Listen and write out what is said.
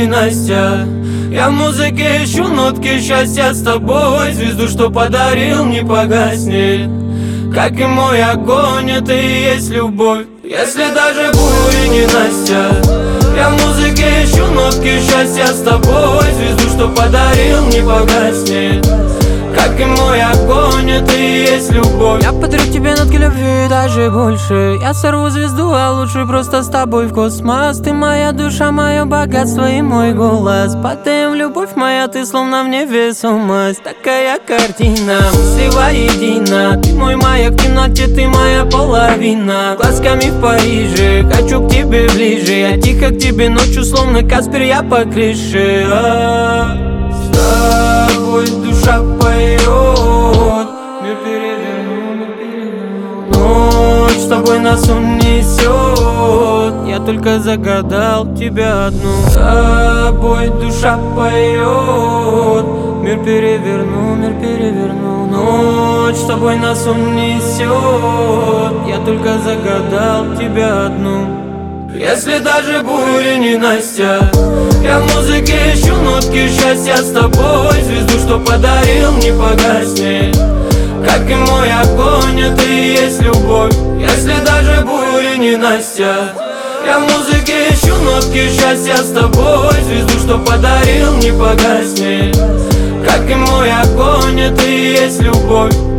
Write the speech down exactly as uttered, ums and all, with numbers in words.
ненастья. Я в музыке ищу нотки счастья с тобой. Звезду, что подарил, не погаснет. Как и мой огонь, это и есть любовь. Если даже буря ненастья, я в музыке ищу нотки счастья с тобой. Звезду, что подарил, не погаснет. Как и мой огонь, это и есть любовь. Я подарю тебе нотки любви, даже больше. Я сорву звезду, а лучше просто с тобой в космос. Ты моя душа, мое богатство и мой голос. Падаем в любовь моя, ты словно в невесомость. Такая картина, мысли воедино. Ты мой маяк в темноте, ты моя половина. Глазками в Париже, хочу к тебе ближе. Я тихо к тебе ночью, словно Каспер, я по крыше. С тобой душа поет, мир переверну, мир переверну. Ночь с тобой нас унесет. Я только загадал тебя одну. С тобой душа поет, мир переверну, мир переверну. Ночь с тобой нас унесет. Я только загадал тебя одну. Если даже буря ненастья, я в музыке ищу нотки счастья с тобой. Звезду, что подарил, не погаснет. Как и мой огонь, это и есть любовь. Если даже буря ненастья, я в музыке ищу нотки счастья с тобой. Звезду, что подарил, не погаснет. Как и мой огонь, это и есть любовь.